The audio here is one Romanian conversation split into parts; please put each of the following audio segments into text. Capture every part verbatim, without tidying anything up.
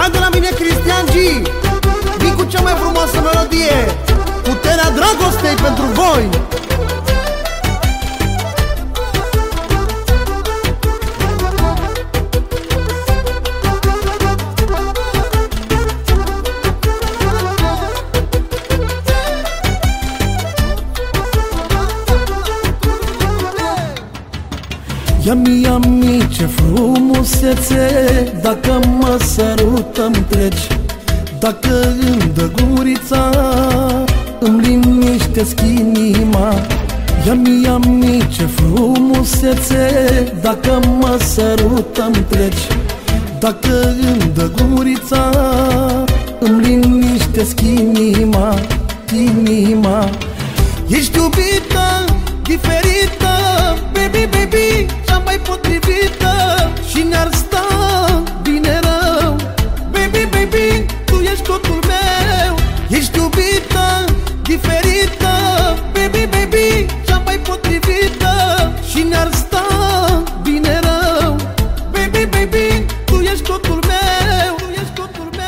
Hai de la mine Cristian G, vin cu cea mai frumoasă melodie, Puterea dragostei pentru voi. Yami, yami, ce frumusețe, dacă mă sărutăm treci, dacă îmi dă gurița, îmi liniștesc inima. Yami, yami, ce frumusețe, dacă mă sărutăm treci, dacă îmi dă gurița, îmi liniștesc inima, inima. Ești iubită, diferită, baby, baby, cea mai potrivită și ne-ar sta bine rău. Baby, baby, tu ești totul meu. Ești iubită, diferită, baby, baby, cea mai potrivită și ne-ar sta bine rău. Baby, baby, tu ești totul meu, tu ești totul meu.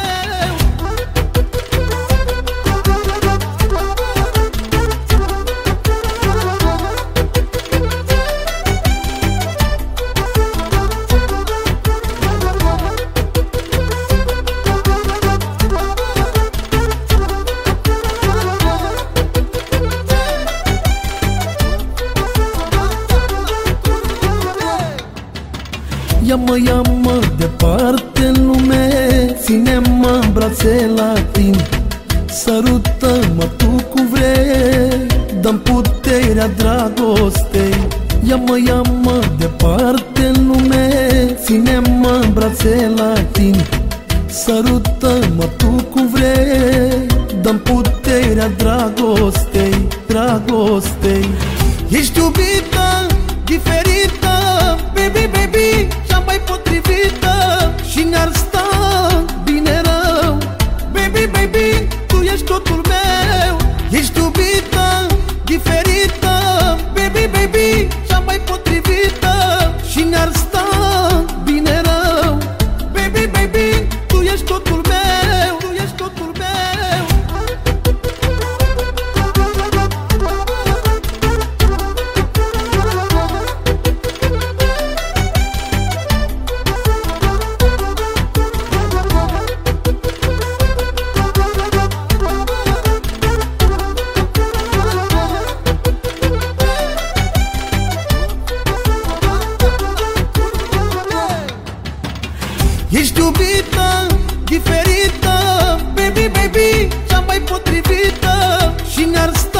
Ia-mă, ia-mă departe în lume, ține-mă în brațe la tine, sărută-mă tu cum vrei, dă-mi puterea dragostei. Ia-mă, ia-mă departe în lume, ține-mă în brațe la tine, sărută-mă tu cum vrei, dă-mi puterea dragostei, dragostei. Ești iubită, diferită, baby, baby, cea mai potrivită și ne-ar sta bine rău. Baby, baby, tu ești totul meu. Ești iubită, diferită, baby, baby, cea mai potrivită și ne-ar sta bine rău. Baby, baby, tu ești totul meu, tu ești totul meu. Ești iubită, diferită, baby, baby, cea mai potrivită și ne-ar sta